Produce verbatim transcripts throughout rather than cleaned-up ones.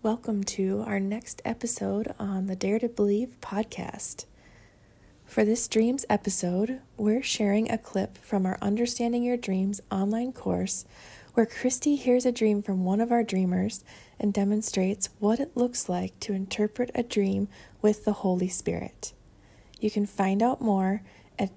Welcome to our next episode on the Dare to Believe podcast. For this Dreams episode, we're sharing a clip from our Understanding Your Dreams online course where Christy hears a dream from one of our dreamers and demonstrates what it looks like to interpret a dream with the Holy Spirit. You can find out more at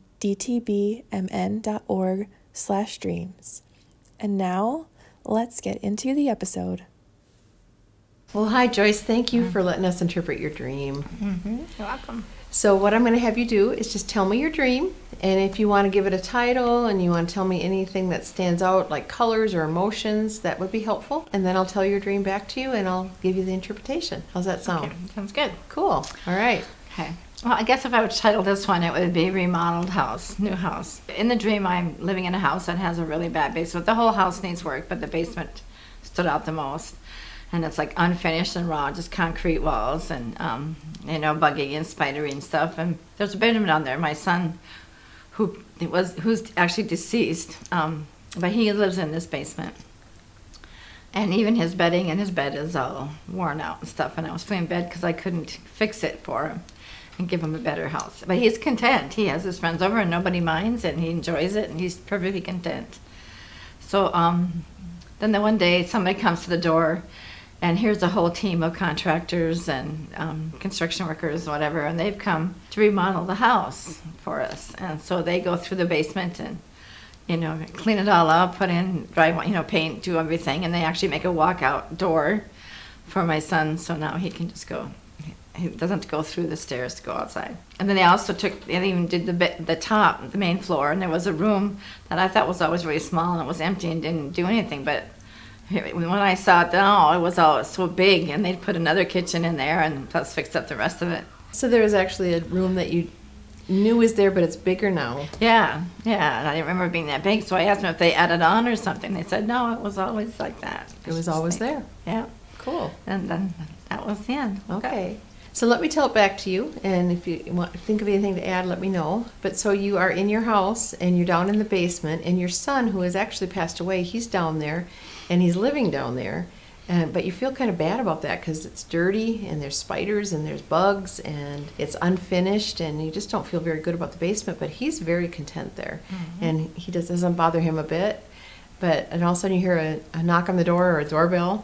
dtbmn.org slash dreams. And now, let's get into the episode. Well, hi, Joyce. Thank you for letting us interpret your dream. Mm-hmm. You're welcome. So what I'm going to have you do is just tell me your dream, and if you want to give it a title and you want to tell me anything that stands out, like colors or emotions, that would be helpful. And then I'll tell your dream back to you, and I'll give you the interpretation. How's that sound? Okay. Sounds good. Cool. All right. Okay. Well, I guess if I would title this one, it would be Remodeled House, New House. In the dream, I'm living in a house that has a really bad basement. The whole house needs work, but the basement stood out the most. And it's like unfinished and raw, just concrete walls and, um, you know, buggy and spidery and stuff. And there's a Benjamin down there, my son, who was who's actually deceased, um, but he lives in this basement. And even his bedding and his bed is all worn out and stuff. And I was feeling bad because I couldn't fix it for him and give him a better house. But he's content. He has his friends over and nobody minds, and he enjoys it, and he's perfectly content. So um, then the one day somebody comes to the door, and here's a whole team of contractors and um, construction workers, whatever, and they've come to remodel the house for us. And so they go through the basement and, you know, clean it all up, put in dry, you know, paint, do everything, and they actually make a walkout door for my son, so now he can just go. He doesn't have to go through the stairs to go outside. And then they also took, they even did the the top, the main floor, and there was a room that I thought was always really small and it was empty and didn't do anything, but when I saw it, oh, it was all so big, and they'd put another kitchen in there and plus fixed up the rest of it. So there was actually a room that you knew was there, but it's bigger now. Yeah, yeah, and I didn't remember it being that big, so I asked them if they added on or something. They said, no, it was always like that. It was always like, there. Yeah. Cool. And then that was the end. Okay. So let me tell it back to you, and if you want think of anything to add, let me know. But so you are in your house, and you're down in the basement, and your son, who has actually passed away, he's down there, and he's living down there. And but you feel kind of bad about that because it's dirty, and there's spiders, and there's bugs, and it's unfinished, and you just don't feel very good about the basement. But he's very content there, mm-hmm. and he just doesn't bother him a bit. But and all of a sudden you hear a, a knock on the door or a doorbell,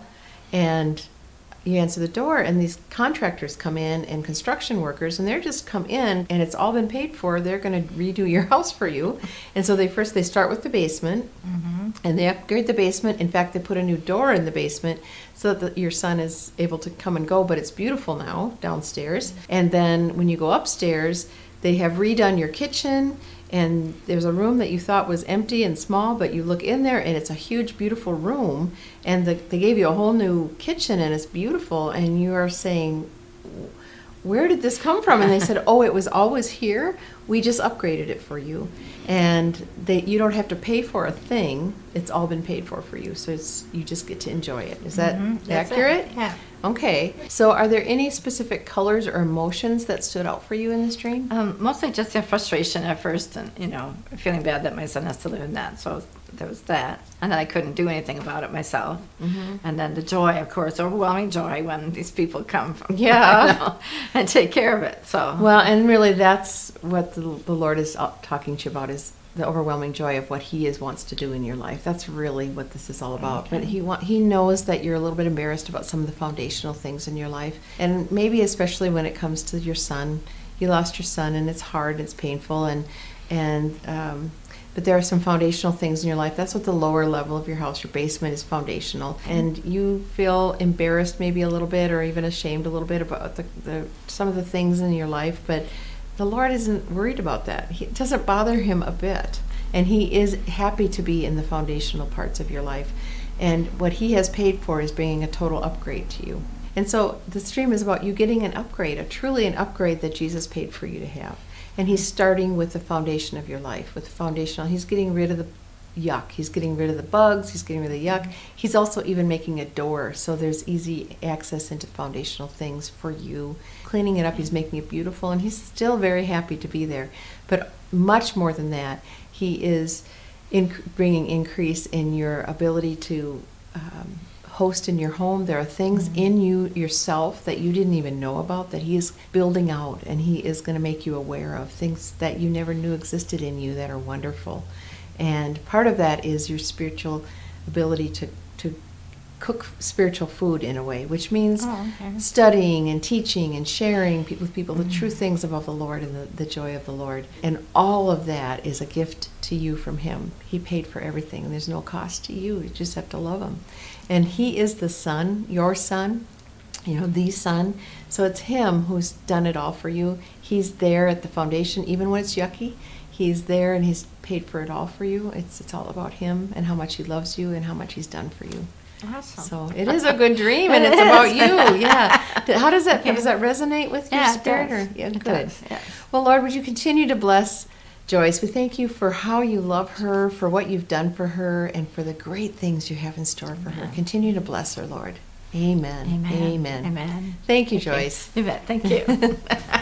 and you answer the door, and these contractors come in and construction workers, and they're just come in, and it's all been paid for. They're going to redo your house for you. And so they first they start with the basement, mm-hmm. and they upgrade the basement. In fact, they put a new door in the basement so that the, your son is able to come and go, but it's beautiful now downstairs. And then when you go upstairs, they have redone your kitchen, and there's a room that you thought was empty and small, but you look in there and it's a huge, beautiful room, and the, they gave you a whole new kitchen and it's beautiful, and you are saying, where did this come from? And they said, oh, it was always here. We just upgraded it for you. And they, you don't have to pay for a thing. It's all been paid for for you. So it's, you just get to enjoy it. Is that mm-hmm. accurate? Yeah. Okay. So are there any specific colors or emotions that stood out for you in this dream? Um, mostly just the frustration at first, and, you know, feeling bad that my son has to live in that. So there was that. And then I couldn't do anything about it myself. Mm-hmm. And then the joy, of course, overwhelming joy when these people come from, yeah. you know, and take care of it. So well, and really that's what the, the Lord is talking to you about, is the overwhelming joy of what He is wants to do in your life. That's really what this is all about. Okay. But He want, He knows that you're a little bit embarrassed about some of the foundational things in your life, and maybe especially when it comes to your son. You lost your son, and it's hard, it's painful, and and um, but there are some foundational things in your life. That's what the lower level of your house, your basement, is foundational. And you feel embarrassed maybe a little bit, or even ashamed a little bit about the, the some of the things in your life, but the Lord isn't worried about that. He, it doesn't bother Him a bit. And He is happy to be in the foundational parts of your life. And what He has paid for is bringing a total upgrade to you. And so the stream is about you getting an upgrade, a truly an upgrade that Jesus paid for you to have. And He's starting with the foundation of your life, with the foundational. He's getting rid of the yuck. He's getting rid of the bugs. He's getting rid of the yuck. He's also even making a door so there's easy access into foundational things for you. Cleaning it up, He's making it beautiful, and He's still very happy to be there. But much more than that, He is in bringing increase in your ability to um, host in your home. There are things mm-hmm. in you yourself that you didn't even know about that he is building out, and he is going to make you aware of things that you never knew existed in you that are wonderful. And part of that is your spiritual ability to, to cook spiritual food in a way, which means oh, okay. studying and teaching and sharing pe- with people mm-hmm. the true things about the Lord and the, the joy of the Lord. And all of that is a gift to you from him. He paid for everything, and there's no cost to you. You just have to love him. And he is the son, your son, you know, the son. So it's him who's done it all for you. He's there at the foundation, even when it's yucky. He's there, and he's paid for it all for you. It's it's all about him and how much he loves you and how much he's done for you. Awesome. So it is a good dream, and it's about you. Yeah. How does that okay. does that resonate with your yeah, spirit? It does. Or, yeah, it good. Does, yes. Well, Lord, would you continue to bless Joyce? We thank you for how you love her, for what you've done for her, and for the great things you have in store for Amen. her. Continue to bless her, Lord. Amen. Amen. Amen. Amen. Thank you, Thank Joyce. You. you bet. Thank you.